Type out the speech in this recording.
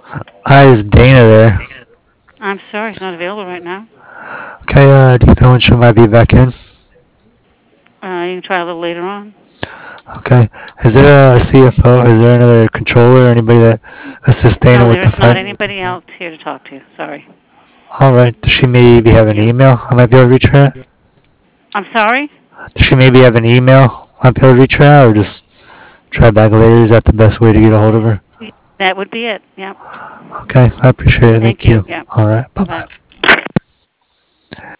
Hi, is Dana there? I'm sorry, he's not available right now. Okay, do you know when she might be back in? You can try a little later on. Okay. Is there a CFO? Is there another controller or anybody that assists Dana No, with there the is not fight? anybody else here to talk to. Sorry. Alright. Does she maybe have Thank an you. email I might be able to reach her at? I'm sorry? Does she maybe have an email I might be able to reach her at, or just try back later? Is that the best way to get a hold of her? That would be it. Yep. Okay, I appreciate it. Thank Thank you. you. Yep. Alright, bye Bye-bye. bye.